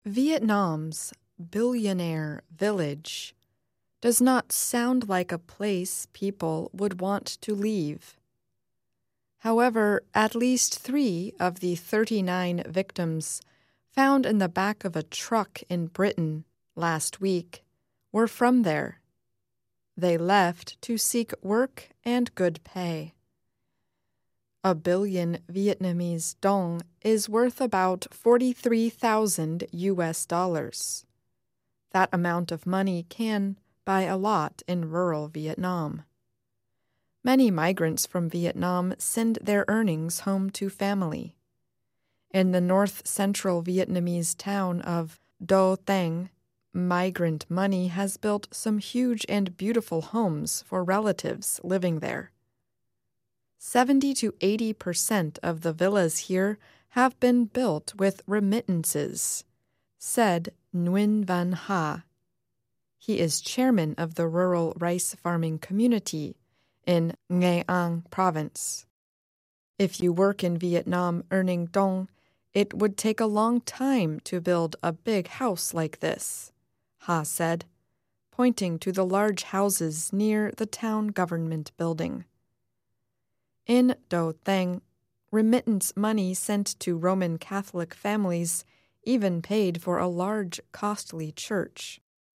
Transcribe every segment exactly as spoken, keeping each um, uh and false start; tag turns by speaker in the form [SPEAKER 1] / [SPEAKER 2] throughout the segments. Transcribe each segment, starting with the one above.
[SPEAKER 1] Vietnam's billionaire village does not sound like a place people would want to leave. However, at least three of the thirty-nine victims found in the back of a truck in Britain last week were from there. They left to seek work and good pay. A billion Vietnamese dong is worth about forty-three thousand U S dollars. That amount of money can buy a lot in rural Vietnam. Many migrants from Vietnam send their earnings home to family. In the north-central Vietnamese town of Do Thang, migrant money has built some huge and beautiful homes for relatives living there. seventy to eighty percent of the villas here have been built with remittances, said Nguyen Van Ha. He is chairman of the rural rice farming community in Nghệ An province. If you work in Vietnam earning dong, it would take a long time to build a big house like this, Ha said, pointing to the large houses near the town government building. In Do Thang, remittance money sent to Roman Catholic families even paid for a large, costly church.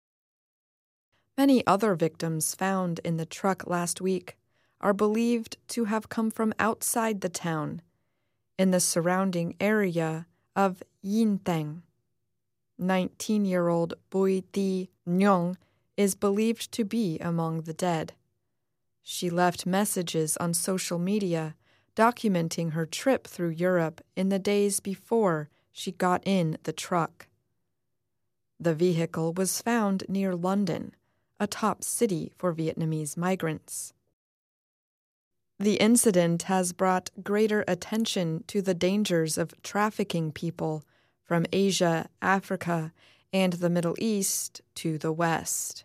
[SPEAKER 1] Many other victims found in the truck last week are believed to have come from outside the town, in the surrounding area of Yin Thang. nineteen-year-old Bui Thi Nhong is believed to be among the dead. She left messages on social media documenting her trip through Europe in the days before she got in the truck. The vehicle was found near London, a top city for Vietnamese migrants. The incident has brought greater attention to the dangers of trafficking people from Asia, Africa, and the Middle East to the West.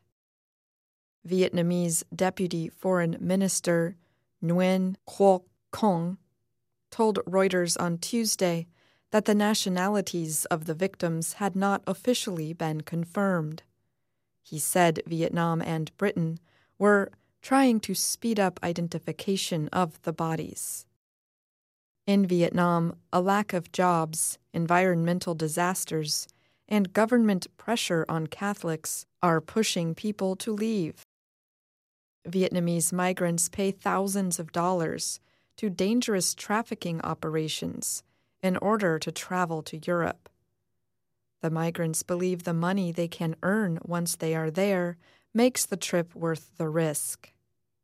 [SPEAKER 1] Vietnamese Deputy Foreign Minister Nguyen Quoc Khong told Reuters on Tuesday that the nationalities of the victims had not officially been confirmed. He said Vietnam and Britain were trying to speed up identification of the bodies. In Vietnam, a lack of jobs, environmental disasters, and government pressure on Catholics are pushing people to leave. Vietnamese migrants pay thousands of dollars to dangerous trafficking operations in order to travel to Europe. The migrants believe the money they can earn once they are there makes the trip worth the risk.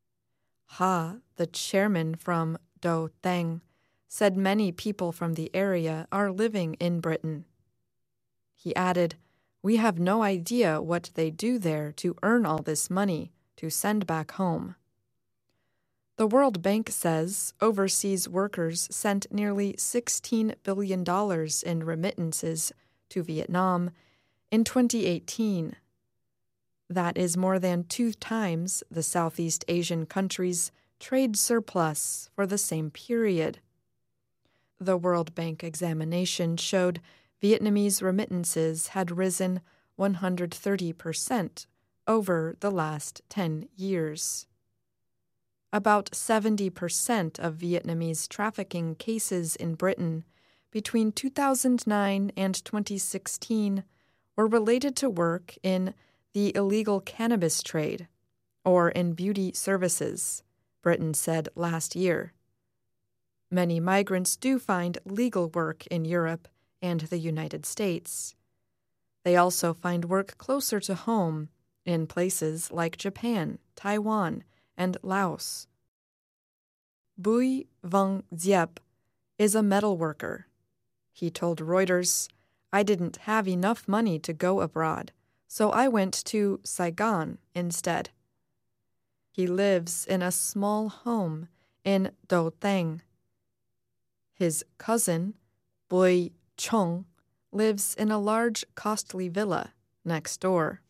[SPEAKER 1] Ha, the chairman from Do Thang, said many people from the area are living in Britain. He added, "We have no idea what they do there to earn all this money to send back home." The World Bank says overseas workers sent nearly sixteen billion dollars in remittances to Vietnam in twenty eighteen. That is more than two times the Southeast Asian country's trade surplus for the same period. The World Bank examination showed Vietnamese remittances had risen one hundred thirty percent over the last ten years. About seventy percent of Vietnamese trafficking cases in Britain between two thousand nine and twenty sixteen were related to work in the illegal cannabis trade or in beauty services, Britain said last year. Many migrants do find legal work in Europe and the United States. They also find work closer to home in places like Japan, Taiwan, and Laos. Bui Vong Diep is a metal worker. He told Reuters, "I didn't have enough money to go abroad, so I went to Saigon instead." He lives in a small home in Do Thang. His cousin, Bui Chong, lives in a large, costly villa next door.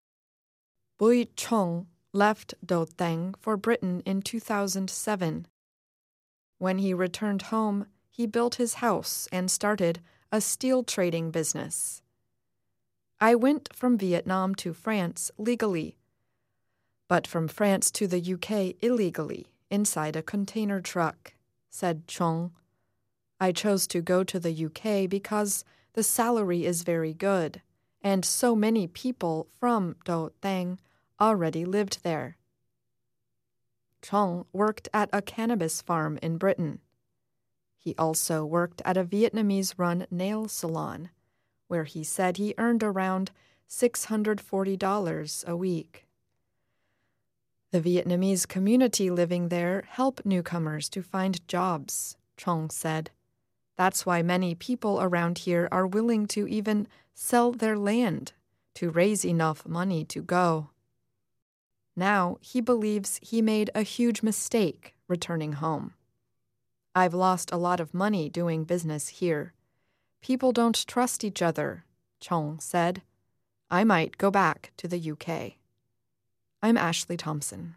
[SPEAKER 1] Bui Chong left Do Thang for Britain in two thousand seven. When he returned home, he built his house and started a steel trading business. I went from Vietnam to France legally, but from France to the U K illegally, inside a container truck, said Chong. I chose to go to the U K because the salary is very good, and so many people from Do Thang already lived there. Chong worked at a cannabis farm in Britain. He also worked at a Vietnamese-run nail salon, where he said he earned around six hundred forty dollars a week. The Vietnamese community living there help newcomers to find jobs, Chong said. That's why many people around here are willing to even sell their land to raise enough money to go. Now he believes he made a huge mistake returning home. I've lost a lot of money doing business here. People don't trust each other, Chong said. I might go back to the U K. I'm Ashley Thompson.